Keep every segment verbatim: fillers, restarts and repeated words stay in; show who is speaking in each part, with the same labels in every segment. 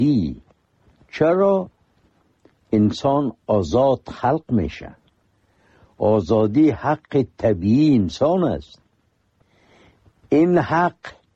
Speaker 1: آزادی. چرا؟ انسان آزاد خلق میشه. آزادی حق طبیعی انسان است. این حق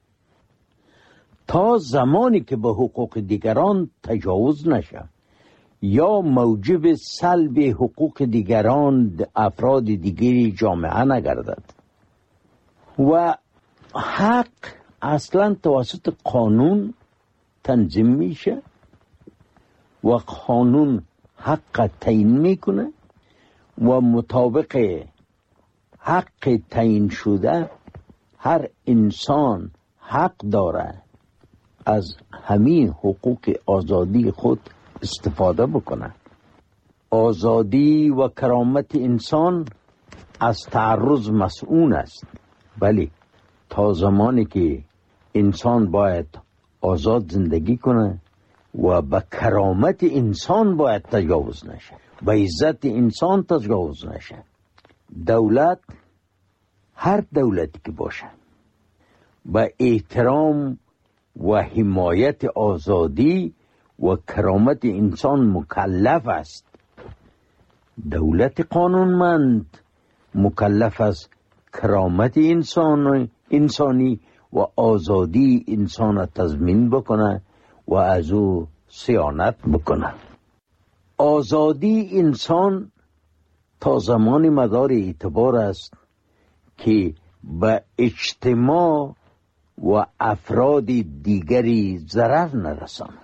Speaker 1: تا زمانی که به حقوق دیگران تجاوز نشه یا موجب سلب حقوق دیگران افراد دیگری جامعه نگردد. و حق اصلا توسط قانون تنظیم میشه و قانون حق تعیین میکنه و مطابق حق تعیین شده هر انسان حق داره از همین حقوق آزادی خود استفاده بکنه. آزادی و کرامت انسان از تعرض مسئول است، ولی تا زمانی که انسان باید آزاد زندگی کنه و به کرامت انسان باید تجاوز نشه، به عزت انسان تجاوز نشه. دولت، هر دولتی که باشه، با احترام و حمایت آزادی و کرامت انسان مکلف است. دولت قانونمند مکلف است کرامت انسان انسانی و آزادی انسان را تضمین بکنه و از او صیانت بکنه. آزادی انسان تا زمان مدار اعتبار است که به اجتماع و افراد دیگری ضرر نرسانه.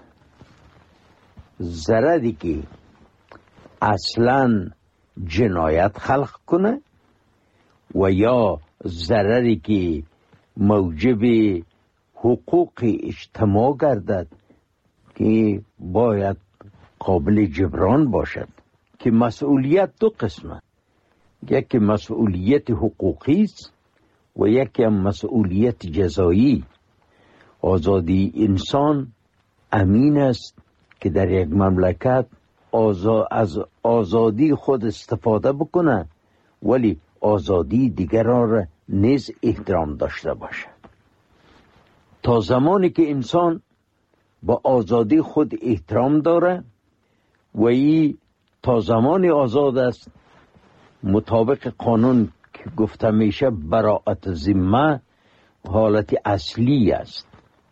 Speaker 1: ضرری که اصلا جنایت خلق کنه و یا ضرری که موجب حقوق اجتماع گردد که باید قابل جبران باشد. که مسئولیت دو قسمه، یکی مسئولیت حقوقی است و یکی مسئولیت جزایی. آزادی انسان امین است که در یک مملکت آزا... از آزادی خود استفاده بکنه ولی آزادی دیگران را نیز احترام داشته باشه. تا زمانی که انسان با آزادی خود احترام داره و ای تا زمانی آزاد است مطابق قانون که گفته میشه براءت ذمه حالت اصلی است.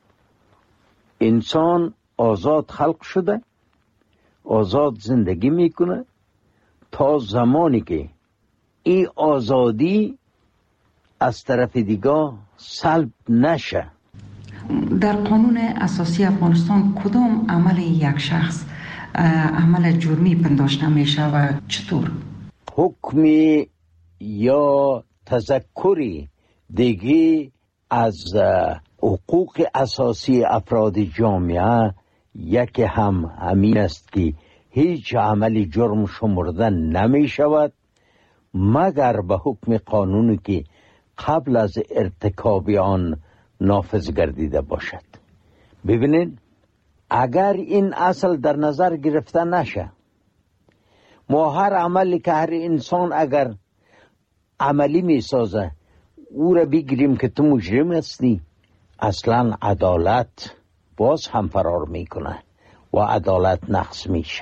Speaker 1: انسان آزاد خلق شده، آزاد زندگی میکنه تا زمانی که این آزادی از طرف دیگه سلب نشه.
Speaker 2: در قانون اساسی افغانستان کدام عمل یک شخص عمل جرمی پنداشته میشه و چطور؟
Speaker 1: حکمی یا تذکری دیگه از حقوق اساسی افراد جامعه یکی هم همین است که هیچ عمل جرم شمرده نمی شود مگر به حکم قانونی که قبل از ارتکاب آن نافذ گردیده باشد. ببینید، اگر این اصل در نظر گرفته نشه، ما هر عملی که هر انسان اگر عملی می سازه او را بگیریم که تو مجرم هستی، اصلا عدالت باز هم فرار میکنه و عدالت نقص میشه.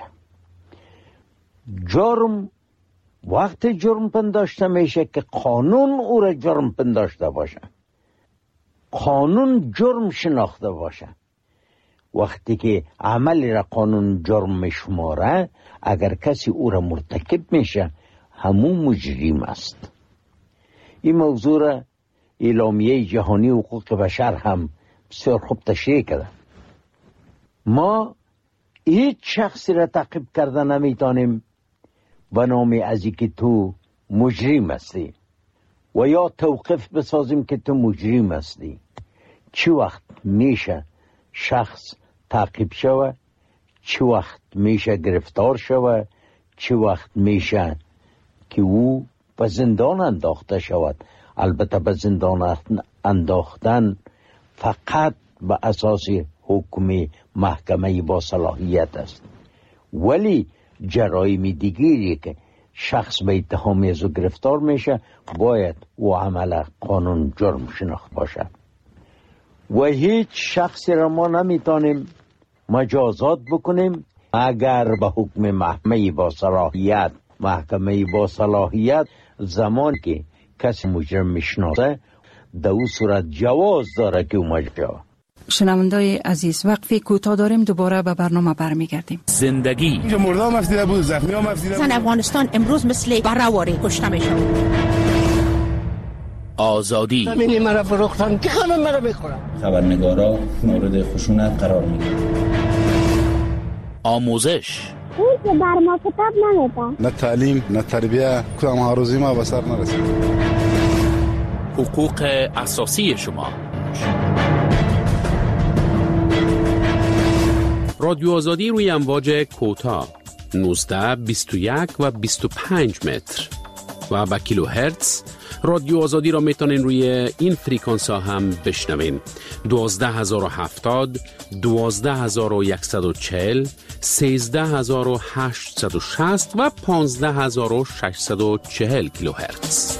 Speaker 1: جرم وقت جرم پنداشته میشه که قانون او را جرم پنداشته باشه، قانون جرم شناخته باشه. وقتی که عملی را قانون جرم میشماره، اگر کسی او را مرتکب میشه همون مجرم است. این موضوع را اعلامیه جهانی حقوق بشر هم بسیار خوب تشریح کرده. ما هیچ شخصی را تعقیب کرده نمیتونیم به نام از اینکه تو مجرم هستی و یا توقیف بسازیم که تو مجرم هستی. چه وقت میشه شخص تعقیب شوه، چه وقت میشه گرفتار شوه، چه وقت میشه که او به زندان انداخته شود. البته به زندان انداختن فقط به اساس حکم محکمه با صلاحیت است، ولی جرایم دیگری که شخص به اتهام از او گرفتار میشه باید او عمل قانون جرم شناخت باشه و هیچ شخصی را ما نمیتونیم مجازات بکنیم. اگر به حکم محکمه با صلاحیت محکمه با صلاحیت زمان که کسی مجرم میشناسه در اون صورت جواز داره که اون مجرم.
Speaker 3: شنوندای عزیز، وقفی کوتاه داریم، دوباره به برنامه برمیگردیم.
Speaker 4: زندگی
Speaker 5: اینجا مردم مفیده بود، زخمی ها مفیده بود.
Speaker 6: زن افغانستان امروز مثل برآوری کشته میشه.
Speaker 4: آزادی
Speaker 7: زمینی مرا فروختن که همه مرا میخورن.
Speaker 8: خبرنگارا مورد خشونت قرار میگیرن.
Speaker 4: آموزش
Speaker 9: اون که بر ما کتاب نمیدن.
Speaker 5: نه تعلیم نه تربیه، کدام ها روزی ما به سر نرسید.
Speaker 4: حقوق اساسی شما. رادیو آزادی روی امواج کوتاه نوزده بیست و یک و بیست و پنج متر و با کیلو هرتز. رادیو آزادی را میتونین روی این فریکانس ها هم بشنوین: دوازده هزار و هفتاد، دوازده هزار و صد و چهل، سیزده هزار و هشتصد و شصت و پانزده هزار و ششصد و چهل کیلو هرتز.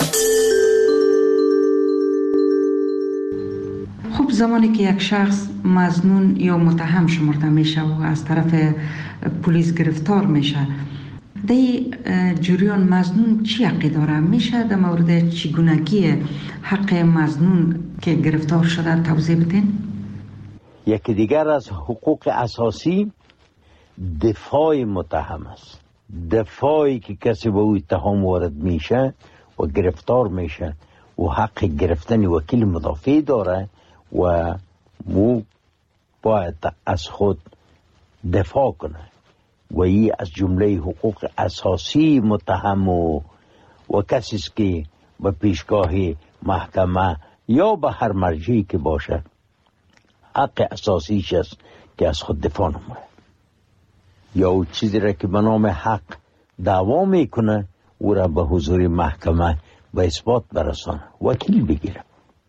Speaker 2: خب زمانی که یک شخص مظنون یا متهم شمرده میشه و از طرف پلیس گرفتار میشه، در جریان مظنون چی حقی داره؟ میشه در مورد چگونگی حق مظنون که گرفتار شده توضیح بدین؟
Speaker 1: یکی دیگر از حقوق اساسی دفاع متهم است. دفاعی که کسی به او اتهام وارد میشه و گرفتار میشه و حق گرفتن وکیل مدافع داره و مو باید از خود دفاع کنه و این از جمله حقوق اساسی متهم و, و کسی است که به پیشگاه محکمه یا به هر مرجعی که باشه حق اساسیش است که از خود دفاع نمونه یا او چیزی را که به نام حق دعوا میکنه او را به حضور محکمه به اثبات برسانه، وکیل بگیره.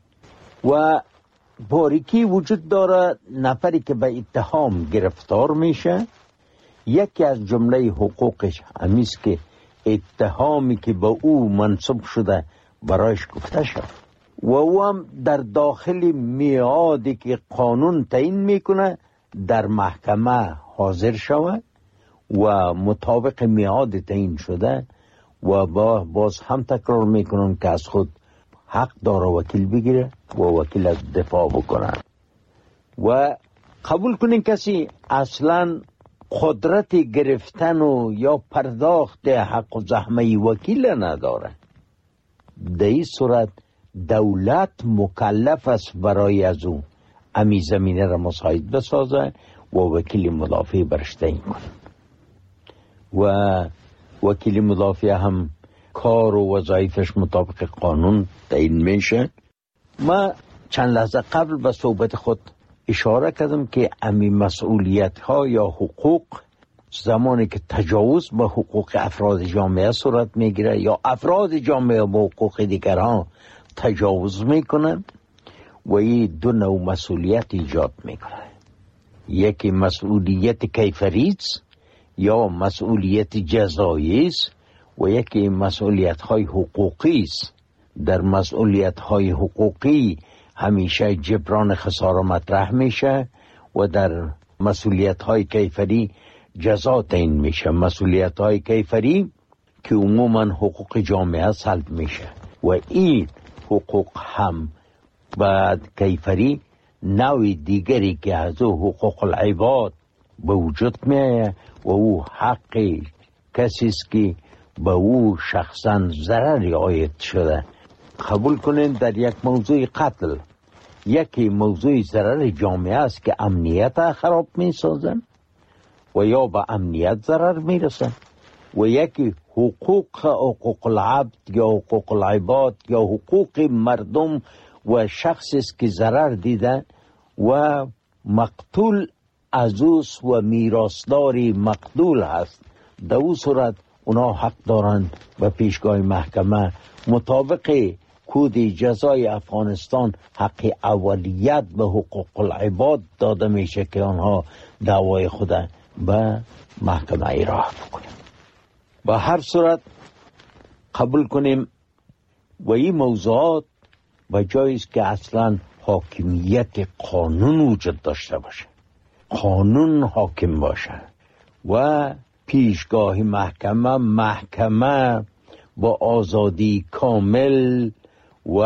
Speaker 1: و باریکی وجود داره نفری که به اتهام گرفتار میشه، یکی از جمله حقوقش همیست که اتهامی که به او منصوب شده برایش گفته شد و او هم در داخل میعادی که قانون تعیین میکنه در محکمه حاضر شود و مطابق میعاد تعیین شده و با باز هم تکرار میکنن که از خود حق داره وکیل بگیره و وکیل از دفاع بکنه. و قبول کنین کسی اصلا قدرت گرفتن و یا پرداخت حق و زحمه وکیل نداره، در این صورت دولت مکلف است برای از او امی زمینه را مساعد بسازه و وکیل مدافع برش تعیین کنه و وکیل مدافع هم کار و وظایفش مطابق قانون تعیین میشه. ما چند لحظه قبل به صحبت خود اشاره کردم که امی مسئولیت ها یا حقوق زمانی که تجاوز به حقوق افراد جامعه صورت میگیره یا افراد جامعه به حقوق دیگران تجاوز میکنن و این دو نوع مسئولیت ایجاد میکنه. یکی مسئولیت کیفری یا مسئولیت جزایی است و یکی مسئولیت های حقوقی است. در مسئولیت های حقوقی همیشه جبران خساره مطرح میشه و در مسئولیت های کیفری جزا تعیین میشه. مسئولیت های کیفری که عموما حقوق جامعه سلب میشه و این حقوق هم بعد کیفری نوع دیگری که از او حقوق العباد به وجود میه و او حق کسی است که به او شخصا ضرری عاید شده. قبول کنین در یک موضوع قتل یکی موضوع ضرر جامعه است که امنیت خراب می سازن و یا به امنیت ضرر می رسن و یکی حقوق حقوق العبد یا حقوق العباد یا حقوق مردم و شخصی است که ضرر دیده و مقتول عزوز و میراثداری مقتول هست. در او صورت اونا حق دارند و پیشگاه محکمه مطابق کود جزای افغانستان حق اولیت به حقوق العباد داده میشه که آنها دعوای خود به محکمه ایراه بکنیم. با هر صورت قبول کنیم و این موضوعات و جاییست که اصلا حاکمیت قانون وجود داشته باشه. قانون حاکم باشه و پیشگاه محکمه محکمه با آزادی کامل و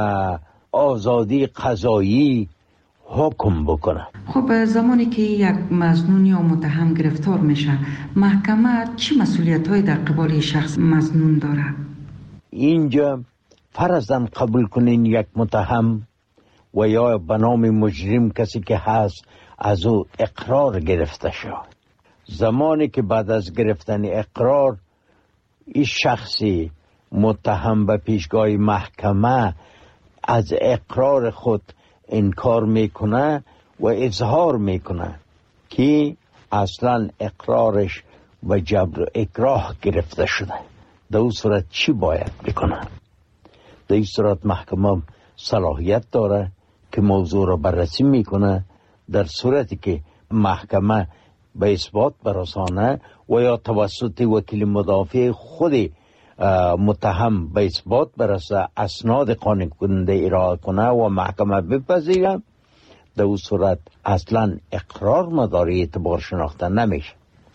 Speaker 1: آزادی قضایی حکم بکنه.
Speaker 2: خب زمانی که یک مظنون یا متهم گرفتار میشه، محکمه چی مسئولیت‌هایی در قبال شخص مظنون داره؟
Speaker 1: اینجا فرضاً قبول کنین یک متهم و یا به نام مجرم کسی که هست از او اقرار گرفته شد. زمانی که بعد از گرفتن اقرار این شخصی متهم به پیشگاه محکمه از اقرار خود انکار میکنه و اظهار میکنه که اصلا اقرارش و جبر و اکراه گرفته شده، در اون صورت چی باید بکنه؟ در این صورت محکمه صلاحیت داره که موضوع را بررسی میکنه. در صورتی که محکمه به اثبات برسانه و یا توسط وکیل مدافع خود متهم به اثبات برسه، اسناد قانع کننده ارائه کنه و محکمه بپذیره، در اون صورت اصلا اقرار مداری اعتبار شناخته نمیشه.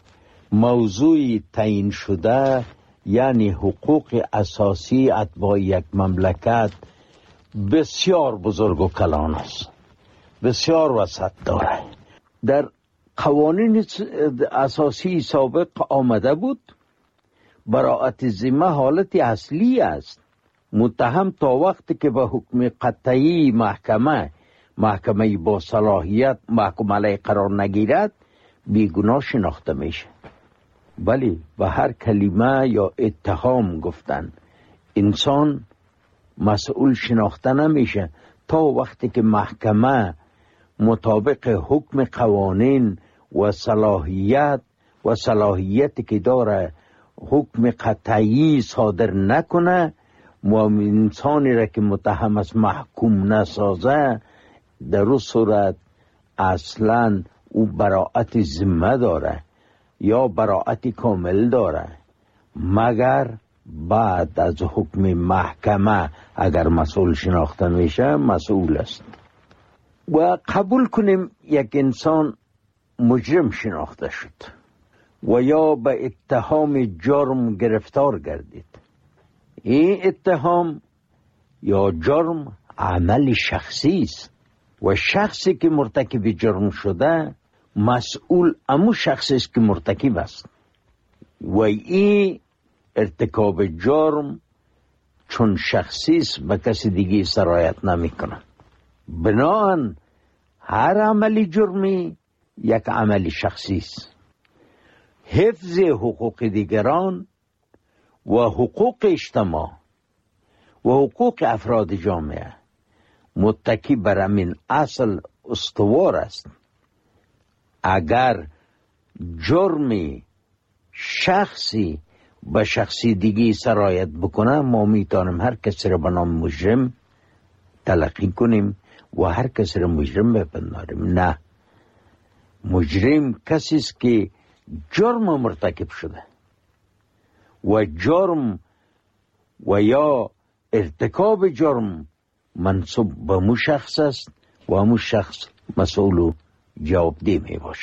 Speaker 1: موضوع تعیین شده یعنی حقوق اساسی اتباع یک مملکت بسیار بزرگ و کلان است، بسیار وسعت داره. در قوانین اساسی سابق آمده بود براءت ذمه حالت اصلی است. متهم تا وقتی که به حکم قطعی محکمه محکمه با صلاحیت محکوم علیه قرار نگیرد بیگناه شناخته میشه. ولی به هر کلمه یا اتهام گفتن انسان مسئول شناخته نمیشه تا وقتی که محکمه مطابق حکم قوانین و صلاحیت و صلاحیتی که داره حکم قطعی صادر نکنه و انسانی را که متهم است محکوم نسازه، در اون صورت اصلا او براءت ذمه داره یا براءت کامل داره، مگر بعد از حکم محکمه اگر مسئول شناخته میشه مسئول است. و قبول کنیم یک انسان مجرم شناخته شد و یا به اتهام جرم گرفتار گردید. این اتهام یا جرم عمل شخصی است و شخصی که مرتکب جرم شده مسئول امو شخصی است که مرتکب است و این ارتکاب جرم چون شخصی است به کسی دیگه سرایت نمی کنه. بنابراین هر عملی جرمی یک عمل شخصی است. حفظ حقوق دیگران و حقوق اجتماع و حقوق افراد جامعه متکی بر همین اصل استوار است. اگر جرمی شخصی به شخصی دیگی سرایت بکنه، ما میتونیم هر کسی را به نام مجرم تلقی کنیم و هر کسی را مجرم بپنداریم. نه، مجرم کسی است که جرم مرتکب شده و جرم و یا ارتکاب جرم منصوب به مو شخص است و مو شخص مسئول و جوابدeh می باشد.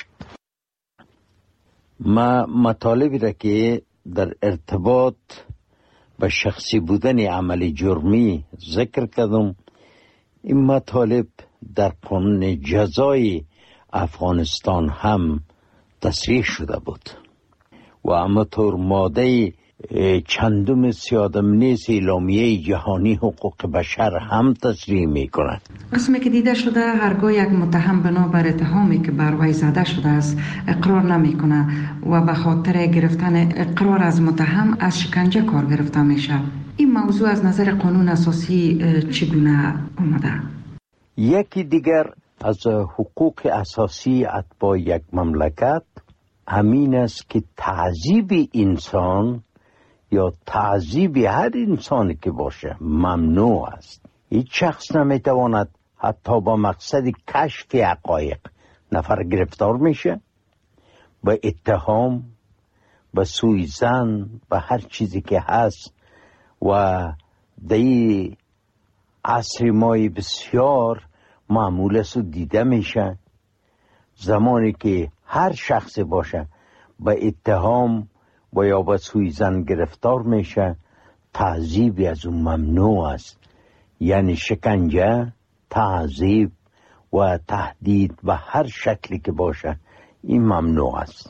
Speaker 1: ما مطالبی را که در ارتباط به شخصی بودن عمل جرمی ذکر کردم، این مطالب در قانون جزای افغانستان هم تصریح شده بود و همانطور ماده چندم سیادم نیز اعلامیه جهانی حقوق بشر هم تصریح می کند.
Speaker 2: رسمی که دیده شده هرگاه یک متهم بنابر اتهامی که بر وی زده شده است اقرار نمی کنه و به خاطر گرفتن اقرار از متهم از شکنجه کار گرفته میشه. این موضوع از نظر قانون اساسی چگونه آمده؟
Speaker 1: یکی دیگر از حقوق اساسی اتباع یک مملکت همین است که تعذیب انسان یا تعذیب هر انسانی که باشه ممنوع است. هیچ شخص نمیتواند حتی با مقصد کشف حقایق نفر گرفتار میشه، به اتهام، به سوءظن، به هر چیزی که هست و در عصر ما بسیار معمول است و دیده میشه زمانی که هر شخص باشه به اتهام و یا به سوی زن گرفتار میشه، تعذیبی از اون ممنوع است. یعنی شکنجه، تعذیب و تهدید به هر شکلی که باشه این ممنوع است.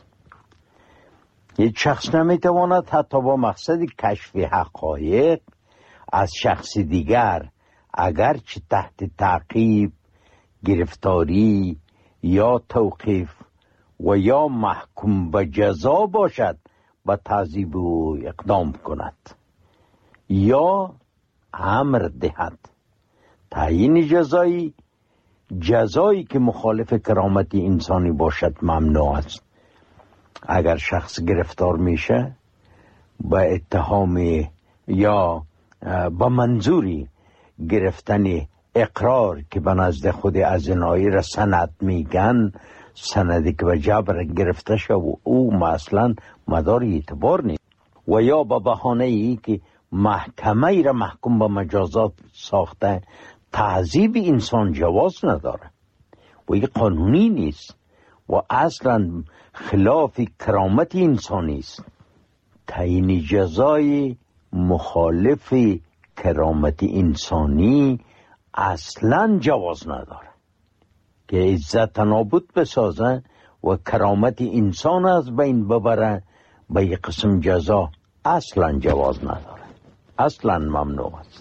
Speaker 1: یک شخص نمیتواند حتی با مقصد کشف حقایق از شخص دیگر اگرچه تحت تعقیب، گرفتاری یا توقیف و یا محکوم به جزا باشد به تعذیب او اقدام کند یا امر دهد. تعیین جزایی جزایی که مخالف کرامت انسانی باشد ممنوع است. اگر شخص گرفتار میشه به اتهام یا به منظوری گرفتن اقرار که به نزد خود ازنایی را سند میگن، سندی که به جبر گرفته شد و او مثلا مدار اعتبار نیست، و یا به بهانه ای که محکمه ای را محکوم به مجازات ساخته، تعذیب انسان جواز نداره و این قانونی نیست و اصلا خلاف کرامت انسانی است. تعیین جزای مخالف کرامت انسانی اصلا جواز نداره که عزت نابود بسازه و کرامت انسان از بین ببره. به یک قسم جزا اصلا جواز نداره، اصلا ممنوع است.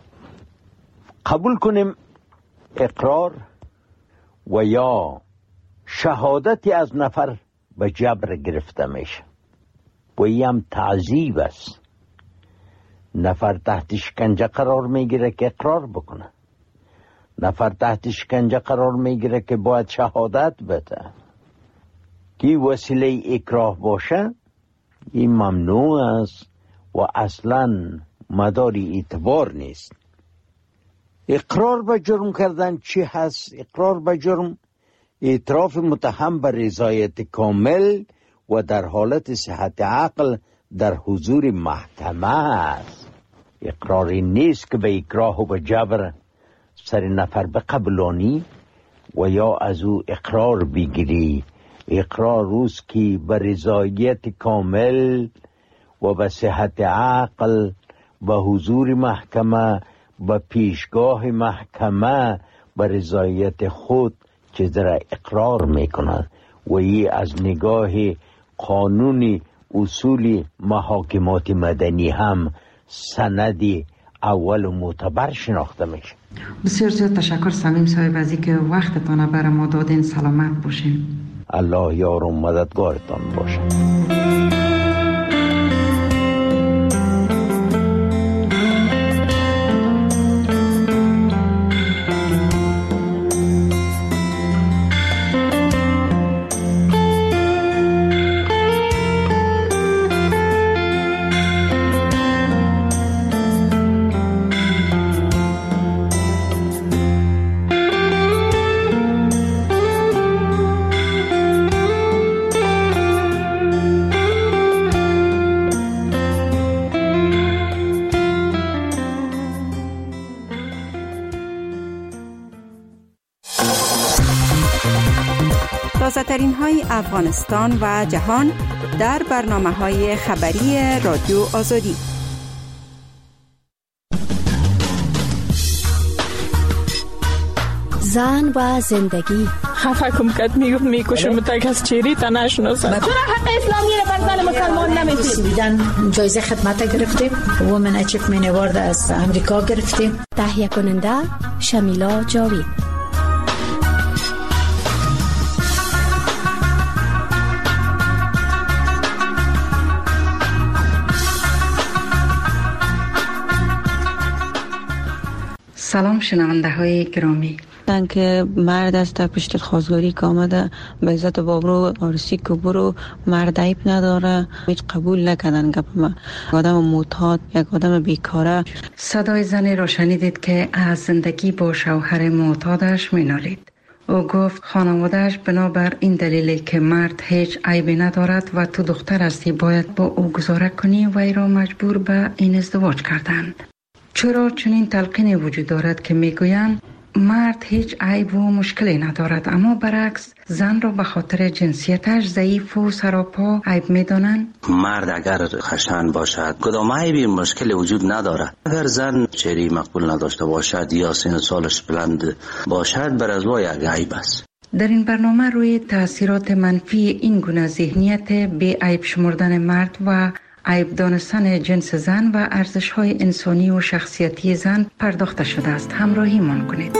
Speaker 1: قبول کنیم اقرار و یا شهادتی از نفر به جبر گرفته میشه و این هم تعذیب است. نفر تحت شکنجه قرار میگیره که اقرار بکنه، نفر تحت شکنجه قرار میگیره که باید شهادت بده. که وسیله اکراه باشه این ممنوع است و اصلا مداری اعتبار نیست. اقرار به جرم کردن چی هست؟ اقرار به جرم اعتراف متهم به رضایت کامل و در حالت صحت عقل در حضور محکمه است. اقراری نیست که به اکراه و به جبر سر نفر بقبلانی و یا از او اقرار بگیری. اقرار روز که به رضایت کامل و به صحت عقل به حضور محکمه به پیشگاه محکمه به رضایت خود چیز را اقرار میکنند و این از نگاه قانون اصول محاکمات مدنی هم سندی اول و معتبر شناخته میشه.
Speaker 2: بسیار زیاد تشکر صمیم صاحب از اینکه وقتتان برای ما دادین. سلامت باشین.
Speaker 1: الله یار و مددگارتان باشه.
Speaker 10: ترین های افغانستان و جهان در برنامه های خبری رادیو آزادی.
Speaker 11: زن و زندگی.
Speaker 12: خفه کم کت میگفت میکشم تا کس چیری تا نشناسم.
Speaker 6: چرا حق اسلامی رو بر زن مسلمان نمیدید؟
Speaker 11: سویدن جایزه خدمت گرفتیم. وومن اچیومنت اوارد از امریکا گرفتیم. تهیه کننده شمیلا جاوید.
Speaker 2: سلام شنونده های گرامی.
Speaker 13: که مرد است پشت خواستگاری که آمده به عزت بابرو آرسی که برو مرد عیب نداره، هیچ قبول نکردن گپ ما. آدم معتاد، یک آدم بیکاره.
Speaker 2: صدای زنی را شنیدید که از زندگی با شوهر معتادش مینالید. او گفت خانوادهش بنابر این دلیلی که مرد هیچ عیبی ندارد و تو دختر هستی باید با او گذاره کنی و ای را مجبور به این ازدواج کردند. چرا چنین تلقینی وجود دارد که میگویند مرد هیچ عیب و مشکلی ندارد، اما برعکس زن را به خاطر جنسیتش ضعیف و سراپا عیب می‌دانند.
Speaker 14: مرد اگر خشن باشد کدام عیبی مشکلی وجود ندارد. اگر زن چهره مقبول نداشته باشد یا سن سالش بلند باشد بر از وای یک عیب است.
Speaker 2: در این برنامه روی تاثیرات منفی این گونه ذهنیت بی عیب شمردن مرد و عیب دانستن جنس زن و ارزش‌های انسانی و شخصیتی زن پرداخته شده است. همراهی من کنید.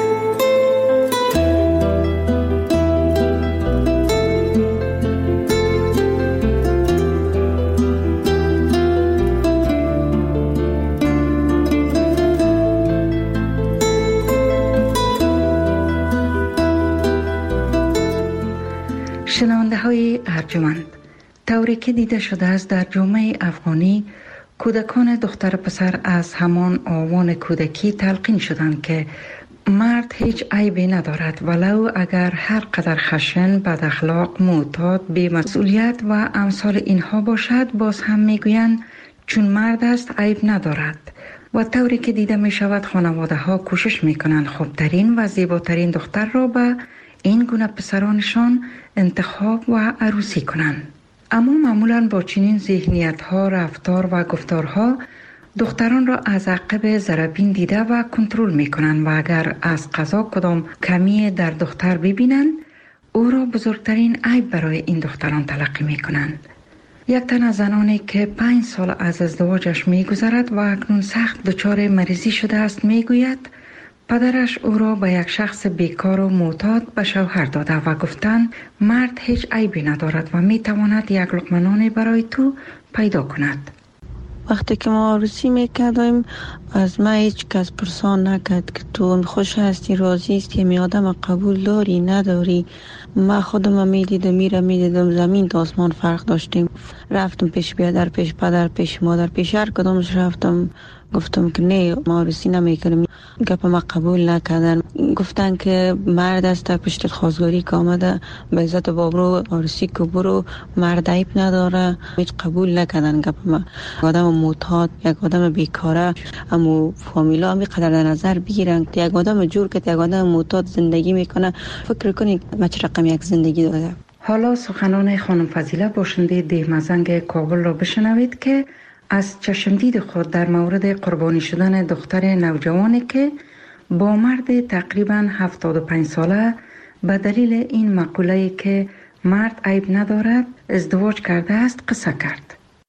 Speaker 2: شنونده های ارجمند، طوری که دیده شده است در جامعه افغانی کودکان دختر پسر از همان آوان کودکی تلقین شدند که مرد هیچ عیبی ندارد، ولو اگر هر قدر خشن، بد اخلاق، معتاد، بی مسئولیت و امثال اینها باشد باز هم میگویند چون مرد است عیب ندارد. و طوری که دیده می شود خانواده ها کوشش می کنند خوبترین و زیباترین دختر را به این گونه پسرانشان انتخاب و عروسی کنند. اما معمولاً با چنین ذهنیت ها، رفتار و گفتارها دختران را از عقب ضربین دیده و کنترل می کنند و اگر از قضا کدام کمی در دختر ببینند او را بزرگترین عیب برای این دختران تلقی می کنند. یک تن از زنانی که پنج سال از ازدواجش می گذرد و اکنون سخت دچار مریضی شده است می گوید پدرش او را به یک شخص بیکار و معتاد به شوهر داده و گفتند مرد هیچ عیبی ندارد و می تواند یک لقمه نان برای تو پیدا کند.
Speaker 13: وقتی که ما عروسی میکردیم از ما هیچ کس پرسان نکرد که تو خوش هستی، راضی هستی، می آدم قبول داری نداری. ما خودم میدیدم میرم میدیدم زمین تا آسمان فرق داشتیم. رفتم پیش بیادر، پیش پدر، پیش مادر، پیش هر کدومش رفتم گفتم که نه ما عروسی نمیکنیم. گپ ما قبول نکردن، گفتن که مرد است پشت خواستگاری که آمده به عزت بابرو عروسی که برو، مرد عیب نداره. هیچ قبول نکردن گپ ما. آدم معتاد، یک آدم بیکاره، اما فامیلا هم قدر در نظر بگیرن که یک آدم جور که یک آدم معتاد زندگی میکنه فکر کنید ما چه رقم یک زندگی داره.
Speaker 2: حالا سخنان خانم فضیله باشنده دهمزنگ کابل را بشنوید که از چشمدید خود در مورد قربانی شدن دختر نوجوانی که با مرد تقریباً هفتاد و پنج ساله به دلیل این مقوله که مرد عیب ندارد ازدواج کرده است قصه کرد.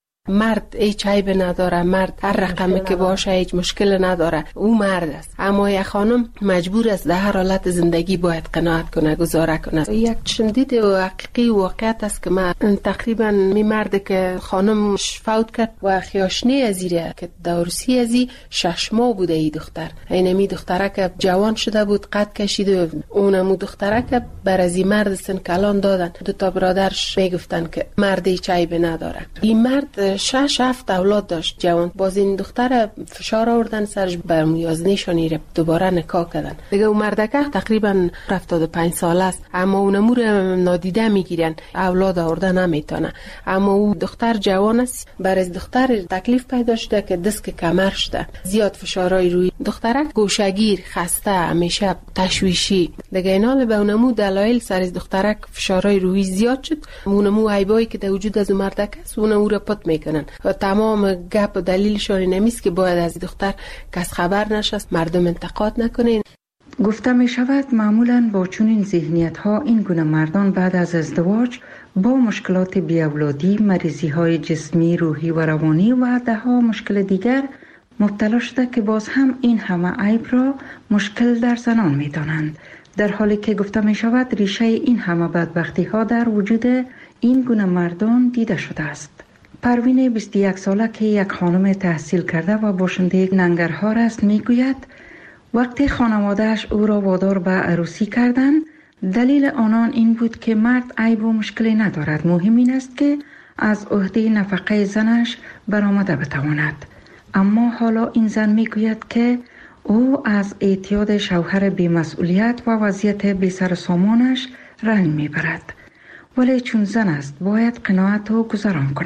Speaker 15: مرد هیچ عیب نداره، مرد هر رقمی که باشه هیچ مشکل نداره، او مرد است. اما یک خانم مجبور است در هر حالت زندگی باید قناعت کنه، گزاره کنه. یک چندید و حقیقی واقعیت است که من تقریبا می مرد که خانم فوت کرد و خیاشنی ازیره که دورسی ازی شش ماه بوده ای دختر. اینمی دختره که جوان شده بود قد کشیده، اونمو دختره که بر ازی مرد سن کلان دادن. دو تا برادرش میگفتن که مرد هیچ عیب نداره. این مرد شش هفت اولاد داشت جوان. باز این دختر فشار آوردن سرش بر مویازنیشانی رو دوباره نکاح کردن. دیگه اون مردکه تقریبا هفتاد و پنج ساله است، اما اونمو رو نادیده میگیرن، اولاد آورده نمیتونه. اما او دختر جوان است، بر از دختر تکلیف پیدا شده که دست کمر شده، زیاد فشارای روی دخترک، گوشگیر، خسته، همیشه تشویشی. دیگه اینال به اونمو دلایل سر از دخترک فشارای روی زیاد شد. اونمو عیبایی که در وجود از مردک است اونمو رو پت میکنن و تمام گپ و دلیلشون نمیست که باید از دختر کس خبر نشست، مردم انتقاد نکنین.
Speaker 2: گفته می شود معمولاً با چنین ذهنیت ها این گونه مردان بعد از ازدواج با مشکلات بیاولادی، مریضی های جسمی، روحی و روانی و ده ها مشکل دیگر مبتلا شده که باز هم این همه عیب را مشکل در زنان می دانند، در حالی که گفته می شود ریشه این همه بدبختی ها در وجود این گونه مردان دیده شده است. پروین بیست و یک ساله که یک خانم تحصیل کرده و باشنده ننگرهار است میگوید وقتی خانوادهش او را وادار به عروسی کردند دلیل آنان این بود که مرد عیب و مشکلی ندارد، مهم این است که از عهده نفقه زنش برآمده بتواند. اما حالا این زن میگوید که او از اعتیاد شوهر بی‌مسئولیت و وضعیت بی سر و سامانش رنج میبرد، ولی چون زن است باید قناعت و گذران کند.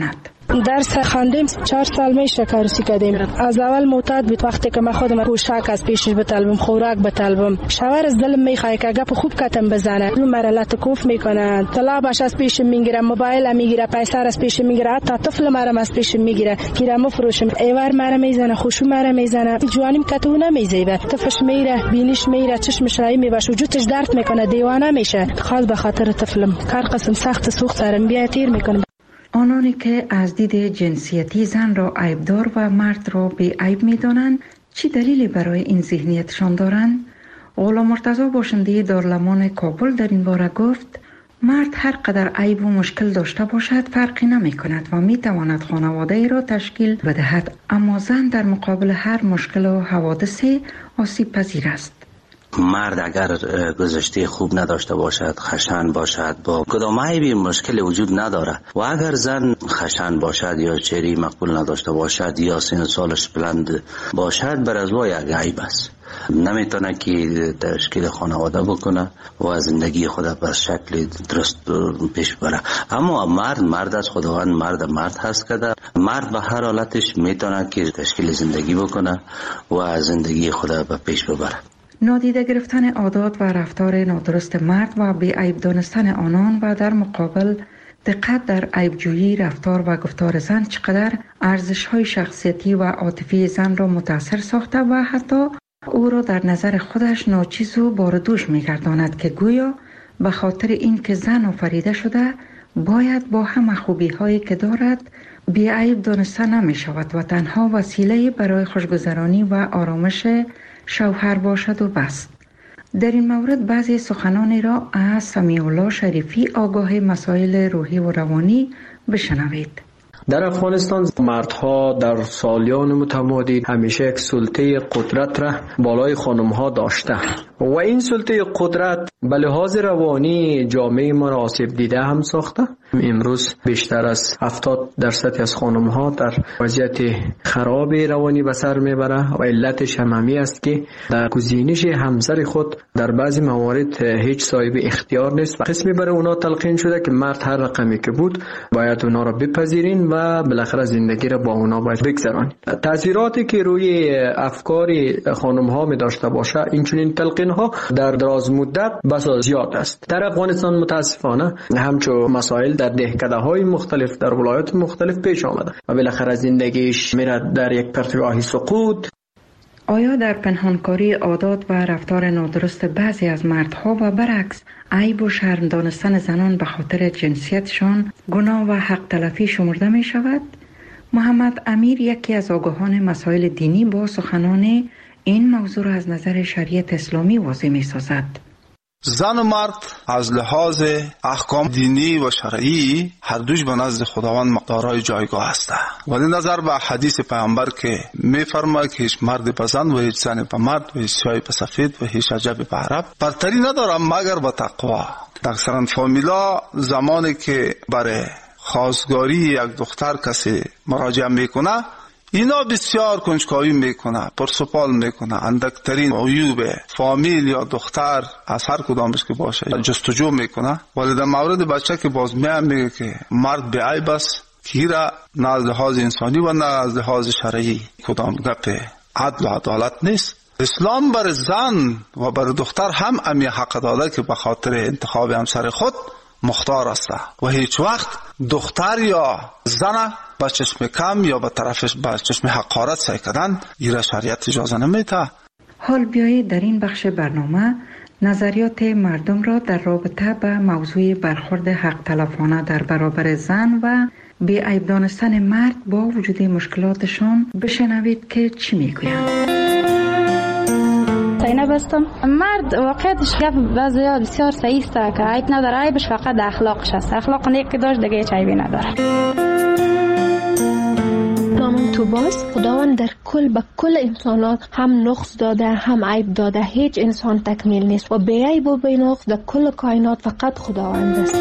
Speaker 16: درس خواندیم، چهار سال میشه که عروسی کردیم. از اول معتاد بود، وقتی که من خودم پوشاک از پیشش بطلبم، خوراک بطلبم، شوهر از دلم میخواد که گپ خوب کتم بزنه، اون مرحله کوف میکنه، طلبش از پیش میگیره، موبایل میگیره، پیسه از پیش میگیره، حتی طفل مرا از پیش میگیره، گیرم مفروشم، ایوار مرا میزنه، خوشو مرا میزنه، جوانیم کتو نمیزیبه، طفلش میره، بینیش میره، چشمش رای میباشه، وجودش درد میکنه، دیوانه میشه. خاص به خاطر طفلم کار قسم سخت سوخت سرم بیا تیر میکنه.
Speaker 2: آنانی که از دید جنسیتی زن را عیبدار و مرد را بی عیب می‌دانند، چی دلیلی برای این ذهنیتشان دارند؟ غلام مرتضی باشنده دارالمان کابل در این باره گفت: مرد هر قدر عیب و مشکل داشته باشد فرقی نمی کند و می تواند خانواده ای را تشکیل بدهد، اما زن در مقابل هر مشکل و حوادثی آسیب پذیر است.
Speaker 14: مرد اگر گذشته خوب نداشته باشد، خشن باشد، با کدام عیبی مشکل وجود نداره، و اگر زن خشن باشد یا چهره مقبول نداشته باشد یا سن سالش بلند باشد، بر از وای یک عیب است. نمیتونه که تشکیل خانواده بکنه و زندگی خود به شکل درست پیش بره. اما مرد مرد از خداوند مرد مرد هست که مرد به هر حالتش میتونه که تشکیل زندگی بکنه و زندگی خود به پیش ببره.
Speaker 2: نادیده گرفتن عادات و رفتار نادرست مرد و بی عیب دانستن آنان و در مقابل دقت در عیبجویی رفتار و گفتار زن چقدر ارزش‌های شخصیتی و عاطفی زن را متاثر ساخته و حتی او را در نظر خودش ناچیز و باردوش می‌گرداند که گویا به خاطر این که زن آفریده شده باید با همه خوبی‌هایی که دارد بی عیب دانسته نمی‌شود و تنها وسیله برای خوشگذرانی و آرامش شوهر باشد و بس. در این مورد بعضی سخنانی را از سمیع الله شریفی آگاه مسائل روحی و روانی بشنوید.
Speaker 17: در افغانستان مردها در سالیان متمادی همیشه یک سلطه قدرت را بالای خانمها داشته و این سلطه قدرت به لحاظ روانی جامعه ما را آسیب دیده هم ساخته. امروز بیشتر از هفتاد درصد از خانمها در وضعیت خراب روانی به سر میبره و علتش همین است که در گزینش همسر خود در بعضی موارد هیچ صاحب اختیار نیست و قسمی برای اونا تلقین شده که مرد هر رقمی که بود باید اونا را بپذیرین و بالاخره زندگی را با اونا باید بگذرانید. تاثیراتی که روی افکار خانمها می داشته باشه این چنین تلقین ها در دراز مدت بسا زیاد است. در افغانستان متاسفانه همچون مسائل در دهکده های مختلف در ولایات مختلف پیش آمده و بالاخره زندگیش میره در یک پرتگاهی سقوط.
Speaker 2: آیا در پنهانکاری عادات و رفتار نادرست بعضی از مردها و برعکس عیب و شرم دانستن زنان به خاطر جنسیتشان گناه و حق تلفی شمرده می شود؟ محمد امیر یکی از آگاهان مسائل دینی با سخنان این موضوع را از نظر شریعت اسلامی واضح می سازد.
Speaker 5: زن و مرد از لحاظ احکام دینی و شرعی هر دوش به نزد خداوند دارای جایگاه هستند، ولی نظر به حدیث پیامبر که می‌فرماید که هیچ مرد به زن و هیچ زن به مرد و هیچ سیاه به سفید و هیچ عجب به عرب برتری ندارد مگر به تقوا. اکثرا فامیلا زمانی که برای خواستگاری یک دختر کسی مراجعه میکنه اینا بسیار کنجکاوی میکنه، پرسپال میکنه، اندکترین عیوب فامیل یا دختر از هر کدامش که باشه جستجو میکنه. ولی در مورد بچه که باز میام میگه که مرد به عیب است که را نه از لحاظ انسانی و نه از لحاظ شرعی کدام گپ عدل و عدالت نیست. اسلام بر زن و بر دختر هم امی حق داده که به خاطر انتخاب همسر خود مختار است و هیچ وقت دختر یا زن با چشم کم یا با طرفش با چشم حقارت سعی کردن ایره شریعت اجازه نمیده.
Speaker 2: حال بیایید در این بخش برنامه نظریات مردم را در رابطه به موضوع برخورد حق تلفانه در برابر زن و بی عیب دانستن مرد با وجود مشکلاتشان بشنوید که چی میگویند.
Speaker 18: سینه بستم. مرد واقعیتش گپ بعضیا بسیار صحیح است که عیب نداره، عیبش فقط اخلاقش است. اخلاق نیک که داشت دیگه هیچ عیبی نداره.
Speaker 11: نامون تو باز خداوند در کل به کل انسانات هم نقص داده هم عیب داده. هیچ انسان تکمیل نیست و بی عیب و بی نقص در کل کائنات فقط خداوند است.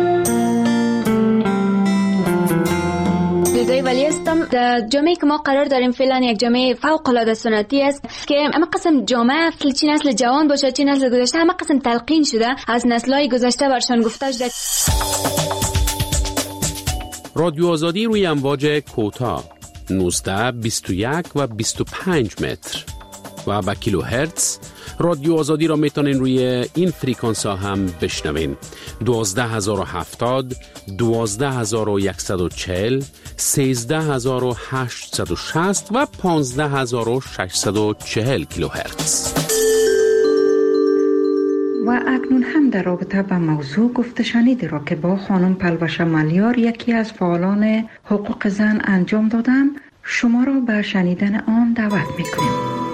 Speaker 19: دوزای ولی هستم. در جامعه که ما قرار داریم فعلا یک جامعه فوق العاده سنتی است که همه قسم جامعه چی نسل جوان باشه چی نسل گذشته همه قسم تلقین شده، از نسل‌های گذشته برشان گفته شده.
Speaker 4: رادیو آزادی روی امواج کوتاه نوزده بیست و یک و بیست و پنج متر و با کیلو هرتز رادیو آزادی را میتونین روی این فریکانس ها هم بشنوین. دوازده هزار و هفتاد، دوازده هزار و صد و چهل، سیزده هزار و هشتصد و شصت و پانزده هزار و ششصد و چهل کیلو هرتز.
Speaker 2: و اکنون هم در رابطه با موضوع گفته شنیده را که با خانم پلوش ملیار، یکی از فعالان حقوق زن، انجام دادم، شما را به شنیدن آن دعوت میکنیم.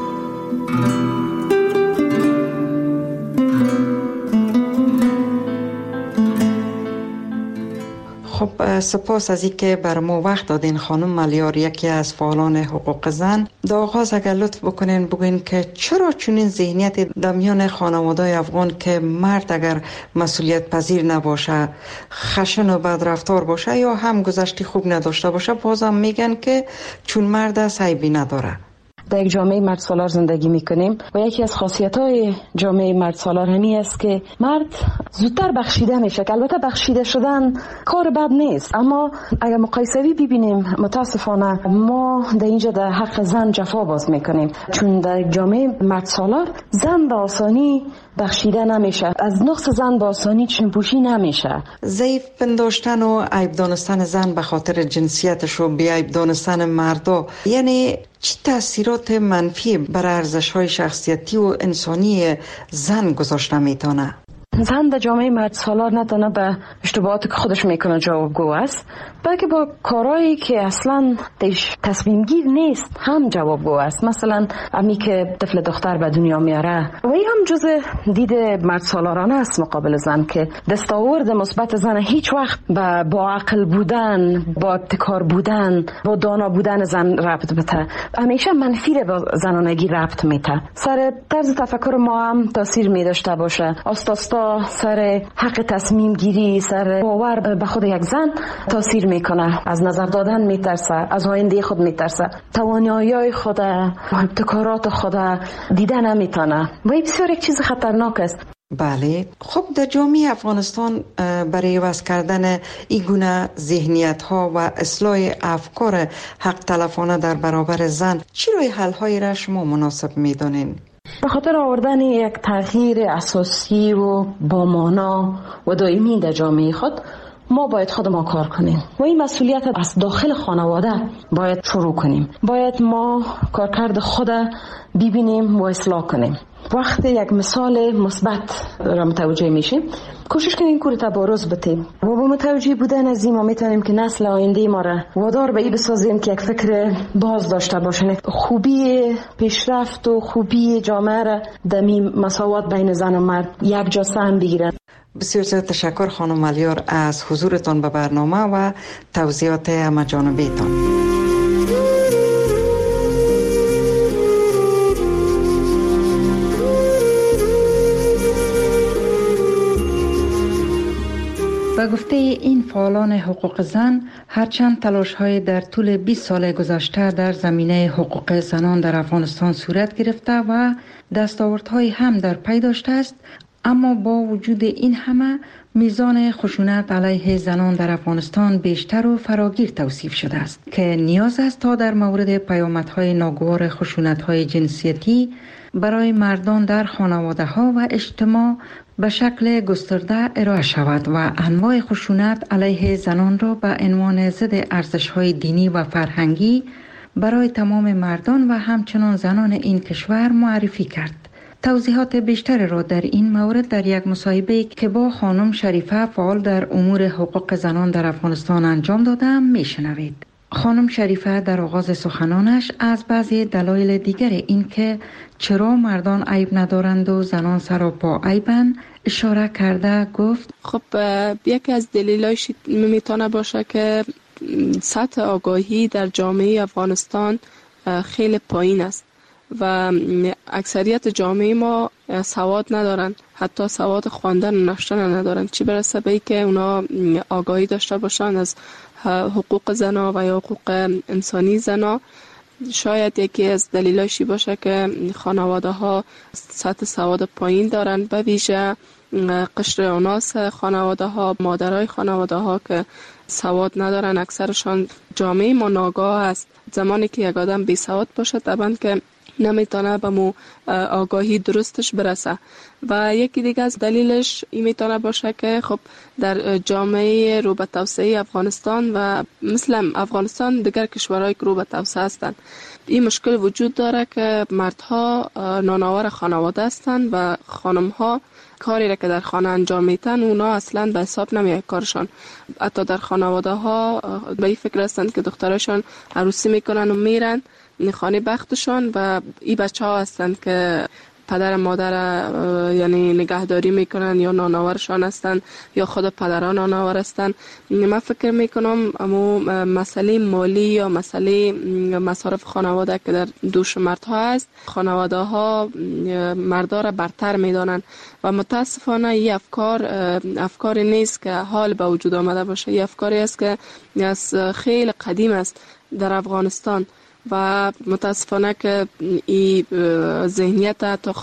Speaker 2: خب سپاس از اینکه بر ما وقت دادین خانم ملیار، یکی از فعالان حقوق زن. در آغاز اگر لطف بکنین بگوین که چرا چنین ذهنیت در میان خانواده‌های افغان که مرد اگر مسئولیت پذیر نباشه، خشن و بدرفتار باشه یا هم گذشته خوب نداشته باشه، بازم میگن که چون مرد است عیبی نداره؟
Speaker 20: در یک جامعه مرد سالار زندگی میکنیم و یکی از خاصیت‌های جامعه مرد سالار همی است که مرد زودتر بخشیده میشه. البته بخشیده شدن کار بد نیست، اما اگر مقایسوی ببینیم متاسفانه ما در اینجا در حق زن جفا باز میکنیم، چون در جامعه مرد سالار زن به آسانی بخشیده نمیشه، از نقص زن به آسانی چشم‌پوشی نمیشه.
Speaker 2: ضعیف پنداشتن و عیب دانستن زن به خاطر جنسیتش و بی عیب دانستن مردا، یعنی چه تاثیرات منفی بر ارزش‌های شخصیتی و انسانی زن گذاشته میتونه؟
Speaker 20: زن در جامعه مرد سالار نه تنها به اشتباهاتی که خودش میکنه جوابگو است، بلکه با کارهایی که اصلا دیش تصمیم گیر نیست هم جوابگو است. مثلا امی که طفل دختر به دنیا میاره و این هم جز دید مرد سالارانه است مقابل زن، که دستاورد مثبت زن هیچ وقت با با عقل بودن، با ابتکار بودن، با دانا بودن زن ربط بده، همیشه منفی رو با زنانگی ربط میده. سر طرز تفکر ما هم تاثیر میداشته باشه، آستاستا سر حق تصمیم گیری، سر باور به خود یک زن تاثیر میکنه، از نظر دادن میترسه، از آینده خود میترسه، توانایی‌های خود، ابتکارات خود دیدن نمیتونه و این بسیار یک چیز خطرناک است.
Speaker 2: بله، خب در جامعه افغانستان برای عوض کردن این گونه ذهنیت ها و اصلاح افکار حق تلفانه در برابر زن چی روی حل های را شما مناسب میدونین؟
Speaker 20: به خاطر آوردن یک تغییر اساسی و با مانا و دائمی در جامعه خود ما باید خود ما کار کنیم و این مسئولیت از داخل خانواده باید شروع کنیم. باید ما کارکرد خود ببینیم و اصلاح کنیم. وقتی یک مثال مثبت را متوجه میشیم، کوشش کنیم که تبارز بتیم و با متوجه بودن از این ما میتونیم که نسل آینده ما را وادار به این بسازیم که یک فکر باز داشته باشن. خوبی پیشرفت و خوبی جامعه را در مساوات بین زن و مرد یک جا سهم بگیرن.
Speaker 2: بسیار زیاد تشکر خانم ملیار از حضورتان به برنامه و توضیحات همه جانبه‌تان. به گفته این فعالان حقوق زن، هرچند تلاش‌های در طول بیست سال گذشته در زمینه حقوق زنان در افغانستان صورت گرفته و دستاوردهای هم در پی داشته است، اما با وجود این همه میزان خشونت علیه زنان در افغانستان بیشتر و فراگیر توصیف شده است که نیاز است تا در مورد پیامدهای ناگوار خشونت‌های جنسیتی برای مردان در خانواده‌ها و اجتماع به شکل گسترده ارائه شود و انواع خشونت علیه زنان را به عنوان ضد ارزش‌های دینی و فرهنگی برای تمام مردان و همچنان زنان این کشور معرفی کرد. توضیحات بیشتر را در این مورد در یک مصاحبه که با خانم شریفه فعال در امور حقوق زنان در افغانستان انجام دادم میشنوید. خانم شریفه در آغاز سخنانش از بعضی دلایل دیگر این که چرا مردان عیب ندارند و زنان سراپا عیبند اشاره کرده گفت:
Speaker 12: خب یکی از دلایلش میتونه باشه که سطح آگاهی در جامعه افغانستان خیلی پایین است و اکثریت جامعه ما سواد ندارن، حتی سواد خواندن و نوشتن ندارن، چی برسه به که اونا آگاهی داشته باشن از حقوق زنا و یا حقوق انسانی زنا. شاید یکی از دلایلشی باشه که خانواده ها سطح سواد پایین دارن، به ویژه قشر اوناس خانواده ها، مادرای خانواده ها که سواد ندارن. اکثرشان جامعه ما ناگاه است. زمانی که یک آدم بی سواد باشه طبعا که نمیتونه به مو آگاهی درستش برسه. و یکی دیگه از دلیلش این میتونه باشه که خب در جامعه رو به توسعه افغانستان و مثل افغانستان دیگر کشورهای که رو به توسعه هستند این مشکل وجود داره که مردها نانآور خانواده هستند و خانمها کاری را که در خانه انجام میتن اونا اصلا به حساب نمیاد کارشان. حتی در خانواده ها به این فکر هستند که دخترشان عروسی میکنن و میرن خانه بختشان و این بچه ها هستند که پدر مادر یعنی نگهداری میکنن یا نانآورشان هستند یا خود پدران نانآور هستند. من فکر میکنم اما مسئله مالی یا مسئله مصارف خانواده که در دوش مردها هست خانواده ها مردا را برتر میدانند و متاسفانه این افکار افکاری نیست که حال به وجود آمده باشه. این افکاری است که از خیلی قدیم است در افغانستان و متاسفانه که این ذهنیت تا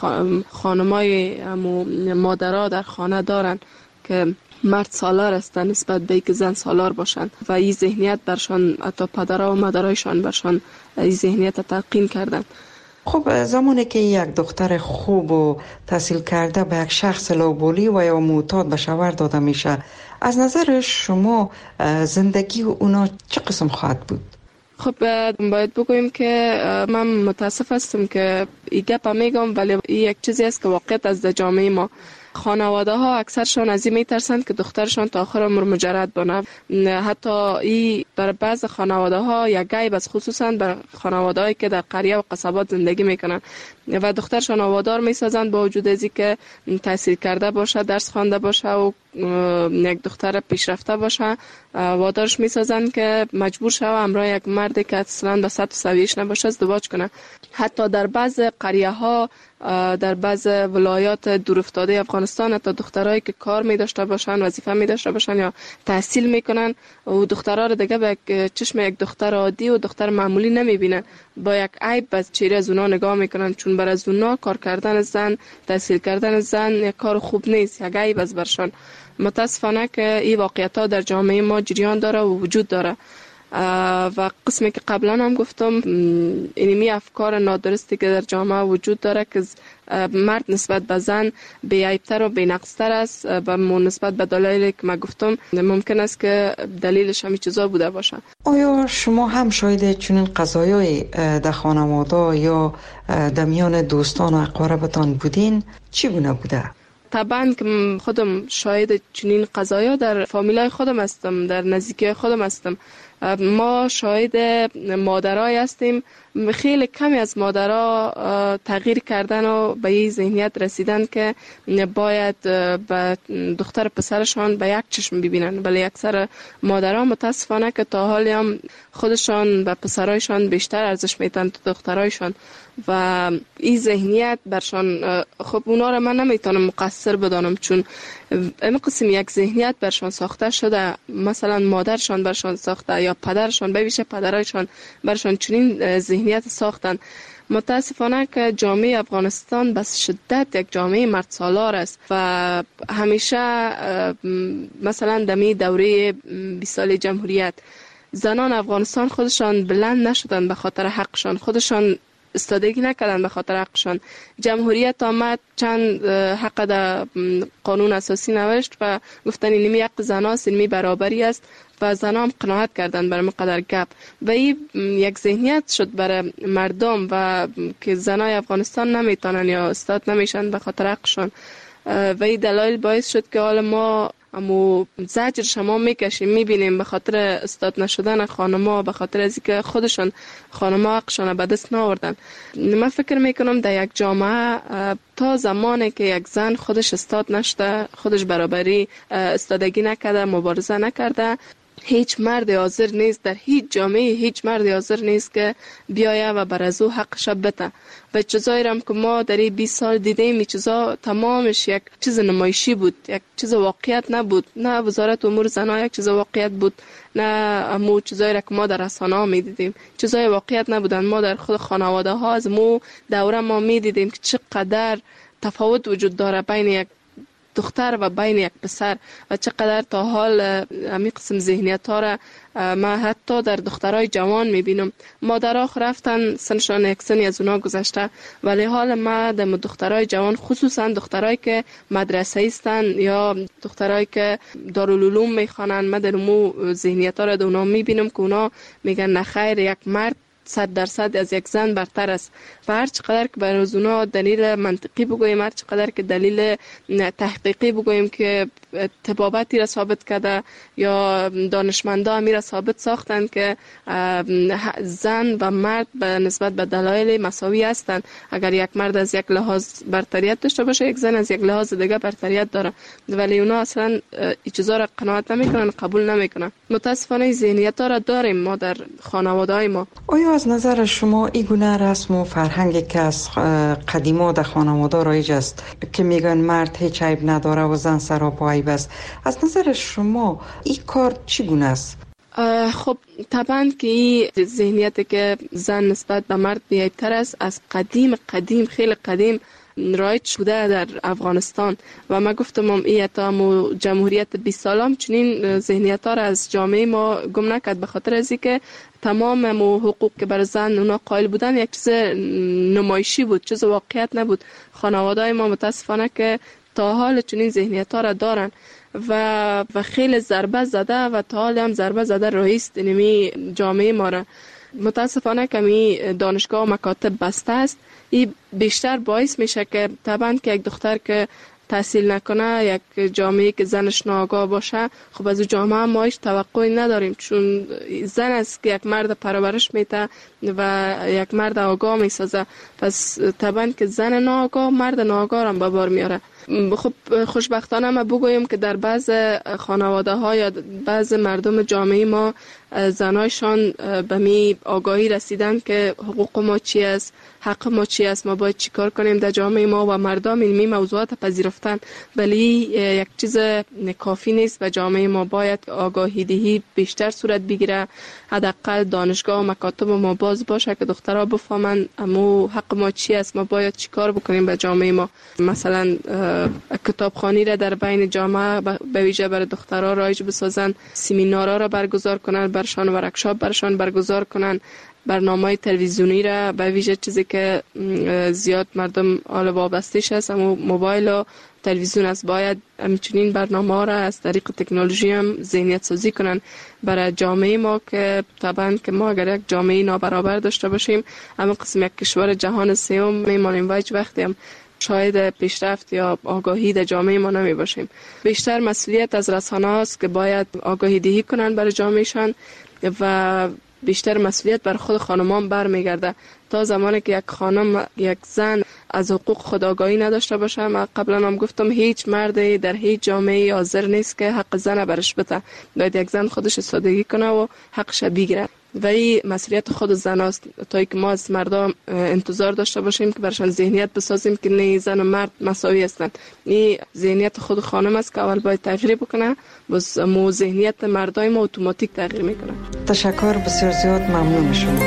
Speaker 12: خانمای مادرها در خانه دارن که مرد سالار هستن نسبت به اینکه زن سالار باشن و این ذهنیت برشان حتی پدرها و مادرایشان برشان این ذهنیت تلقین کردن.
Speaker 2: خب زمانی که یک دختر خوب و تحصیل کرده به یک شخص لوبولی و یا معتاد به شوهر داده میشه، از نظر شما زندگی اونا چه قسم خواهد بود؟
Speaker 12: خب باید بگویم که من متاسف هستم که این گپ میگم ولی این یک چیزی است که واقعیت از جامعه ما خانواده ها اکثرشان از این میترسند که دخترشان تا آخر عمر مجرد بانه. حتی این بر بعض خانواده ها یک عیب است، خصوصا بر خانواده هایی که در قریه و قصبات زندگی میکنن و دخترشان آوادار میسازند با وجود ازی که تحصیل کرده باشه، درس خوانده باشه و یک دختر پیشرفته باشه وادارش میسازند که مجبور شوه همراه یک مردی که اصلا به سطح سویش نباشه ازدواج کنه. حتی در بعض قریه ها در بعض ولایات دورافتاده افغانستان حتی دخترایی که کار می داشته باشن، وظیفه می داشته باشن یا تحصیل میکنن و دخترها رو دیگه به چشم یک دختر عادی و دختر معمولی نمی بینن، با یک عیب به چهره از اونا نگاه میکنن، چون برای از اونا کار کردن زن، تحصیل کردن زن یک کار خوب نیست، یک عیب از برشان. متاسفانه که این واقعیت ها در جامعه ما جریان داره و وجود داره و قسمی که قبلا هم گفتم اینمی افکار نادرستی که در جامعه وجود داره که مرد نسبت به زن بی‌عیب‌تر و بی‌نقص‌تر است و نسبت به دلایلی که من گفتم ممکن است که دلیلش همین چیزا بوده باشه.
Speaker 2: آیا شما هم شاید چنین قضایای در خانواده یا در میان دوستان و اقاربتان بودین؟ چی گونه بوده؟
Speaker 12: طبعا که خودم شاهد چنین قضایا در فامیلای خودم هستم، در نزدیکی خودم هستم. ما شاهد مادرای هستیم، خیلی کمی از مادرها تغییر کردن و به این ذهنیت رسیدن که باید به دختر پسرشان به یک چشم ببینن، ولی اکثر مادرها متاسفانه که تا حالی هم خودشان به پسرایشان بیشتر ارزش میدن تا دخترایشان و این ذهنیت برشان خب اونا را من نمیتونم مقصر بدانم، چون این قسم یک ذهنیت برشان ساخته شده، مثلا مادرشان برشان ساخته یا پدرشان به ویژه پدرایشان برشان چنین ذهنیت ساختن. متاسفانه که جامعه افغانستان به شدت یک جامعه مرد سالار است و همیشه مثلا دمی دوره بیست سال جمهوریت زنان افغانستان خودشان بلند نشدن به خاطر حقشان، خودشان استادگی نکردن به خاطر حقشان. جمهوریت آمد چند حق در قانون اساسی نوشت و گفتن اینمی حق زناست، اینمی برابری است و زنان هم قناعت کردن برای مقدر گپ و این یک ذهنیت شد برای مردم و که زنای افغانستان نمیتونن یا استاد نمیشن به خاطر حقشان و این دلایل باعث شد که حالا ما امو زجر شما میکشیم میبینیم به خاطر استاد نشدن خانم‌ها، به خاطر از اینکه خودشان خانم‌ها حقشان به دست نآوردن. من فکر میکنم در یک جامعه تا زمانی که یک زن خودش استاد نشده، خودش برابری استادگی نکرده، مبارزه نکرده، هیچ مرد حاضر نیست در هیچ جامعه، هیچ مرد حاضر نیست که بیایه و بر از او حقش بده. و چیزایی هم که ما در این بیست سال دیدیم این چیزا تمامش یک چیز نمایشی بود، یک چیز واقعیت نبود. نه وزارت امور زنان یک چیز واقعیت بود، نه امو چیزایی که ما در رسانه ها می دیدیم چیزای واقعیت نبودن. ما در خود خانواده ها از مو دوره ما می دیدیم که چقدر تفاوت وجود داره بین یک دختر و بین یک پسر و چقدر تا حال همین قسم ذهنیت ها را ما حتی در دخترای جوان میبینم. مادرها رفتن سنشان یک سنی از اونا گذشته، ولی حال ما در دخترای جوان، خصوصا دخترایی که مدرسه هستن یا دخترایی که دارالعلوم میخوانن، ما در مو ذهنیت ها را در اونا میبینم که اونا میگن نخیر، یک مرد صد درصد از یک زن برتر است. و هر چقدر که برای اونا دلیل منطقی بگوییم، هر چقدر که دلیل تحقیقی بگوییم که طبابتی را ثابت کرده یا دانشمندا می را ثابت ساختند که زن و مرد به نسبت به دلایل مساوی هستند. اگر یک مرد از یک لحاظ برتریت داشته باشه، یک زن از یک لحاظ دیگه برتریت داره، ولی اونا اصلا این چیزا را قناعت نمیکنن، قبول نمیکنن. متاسفانه ذهنیت ها را داریم ما در خانواده های ما.
Speaker 2: آیا از نظر شما این گونه رسم و فرهنگی که از قدیما در خانواده رایج است که میگن مرد هیچ عیب نداره و زن سراپا عیب است، از نظر شما این کار چگونه است؟
Speaker 12: خب طبعا که این ذهنیت که زن نسبت به مرد بی‌عیب‌تر است از قدیم قدیم خیلی قدیم رایج شده در افغانستان و ما گفتم هم این تا جمهوریت بیست سالم چنین ذهنیت ها را از جامعه ما گم نکرد، به خاطر از اینکه تمام حقوق که بر زن اونا قائل بودن یک چیز نمایشی بود، چیز واقعیت نبود. خانواده ما متاسفانه که تا حال چنین ذهنیت ها را دارن و و خیلی ضربه زده و تا حال هم ضربه زده رئیس نمی جامعه ما را. متاسفانه کمی دانشگاه و مکاتب بسته است. این بیشتر باعث میشه که طبعا که یک دختر که تحصیل نکنه، یک جامعه که زنش ناآگاه باشه، خب از جامعه ما هیچ توقعی نداریم، چون زن است که یک مرد پرورش میده و یک مرد آگاه میسازه. پس طبعا که زن ناآگاه مرد ناآگاه را به بار میاره. خب خوشبختانه ما بگویم که در بعض خانواده ها یا بعض مردم جامعه ما زنایشان به می آگاهی رسیدن که حقوق ما چی است، حق ما چی است، ما باید چی کار کنیم در جامعه ما و مردم علمی موضوعات پذیرفتن. ولی یک چیز کافی نیست و جامعه ما باید آگاهی دهی بیشتر صورت بگیره. حداقل دانشگاه و مکاتب ما باز باشه که دخترها بفهمن امو حق ما چی است، ما باید چی کار بکنیم به جامعه ما. مثلا کتابخوانی را در بین جامعه به ویژه برای دخترها رایج بسازن، سمینارها را برگزار کنن، برشان ورکشاپ برشان برگزار کنن، برنامه تلویزیونی را به ویژه چیزی که زیاد مردم حال وابسته‌اش هست اما موبایل و تلویزیون است، باید همچنین برنامه را از طریق تکنولوژی هم ذهنیت سازی کنن برای جامعه ما که طبعا که ما اگر یک جامعه نابرابر داشته باشیم، اما قسم یک کشور جهان سوم میمانیم و هیچ وقتی هم شاید پیشرفت یا آگاهی در جامعه ما نمی باشیم. بیشتر مسئولیت از رسانه است که باید آگاهی دهی کنن برای جامعهشان و بیشتر مسئولیت بر خود خانمان برمیگرده. تا زمانی که یک خانم، یک زن از حقوق خود آگاهی نداشته باشه، من قبلا هم گفتم هیچ مردی در هیچ جامعه حاضر نیست که حق زن برش بده. باید یک زن خودش استادگی کنه و حقش بگیره و این مسئولیت خود زن است. تا که ما از مردم انتظار داشته باشیم که برشان ذهنیت بسازیم که نه زن و مرد مساوی هستند. این ذهنیت خود خانم است که اول باید تغییر بکنه، بس مو ذهنیت مردای ما اتوماتیک تغییر میکنه.
Speaker 2: تشکر بسیار زیاد، ممنون شما.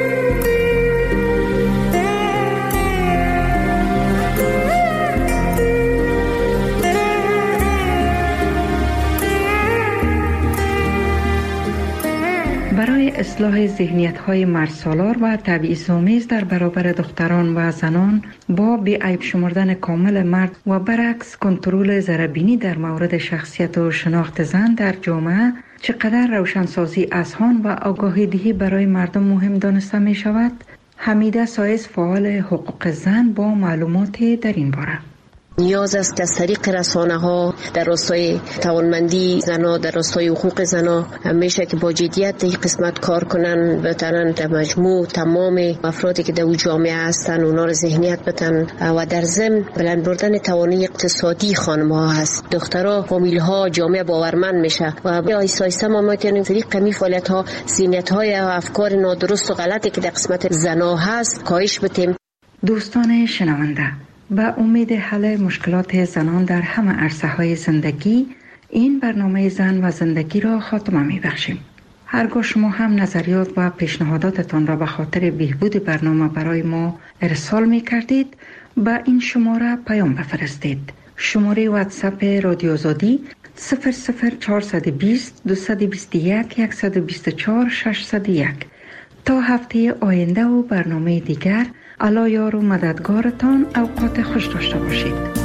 Speaker 2: برای اصلاح ذهنیت‌های مردسالار و تبعیض‌آمیز در برابر دختران و زنان با بی‌عیب شمردن کامل مرد و برعکس کنترل ضرربینی در مورد شخصیت و شناخت زن در جامعه، چقدر روشنسازی اذهان و آگاهی دهی برای مردم مهم دانسته می شود؟ حمیده سایز، فعال حقوق زن، با معلومات در این باره.
Speaker 21: نیاز است که از طریق رسانه ها در راستای توانمندی زنها، در راستای حقوق زنها همیشه که با جدیت این قسمت کار کنن، بتونن در مجموع تمام افرادی که در جامعه هستن اونا رو ذهنیت بدن و در ضمن بلند بردن توانایی اقتصادی خانم ها هست. دخترها، فامیل ها، جامعه باورمند میشه و آیسته آیسته ما میتونیم طریق کمی فعالیت ها ذهنیت های و افکار نادرست و غلطی که در قسمت زنها هست کاهش بدیم.
Speaker 2: دوستان شنونده، با امید حل مشکلات زنان در همه عرصه‌های زندگی، این برنامه زن و زندگی را خاتمه می‌بخشیم. هرگاه شما هم نظریات و پیشنهاداتتان را به خاطر بهبود برنامه برای ما ارسال می‌کردید، با این شماره پیام بفرستید. شماره واتساپ رادیو آزادی صفر صفر چهارصد و بیست دویست و بیست و یک صد و بیست و چهار ششصد و یک. تا هفته آینده و برنامه دیگر، الله یار و مددگارتان. اوقات خوش داشته باشید.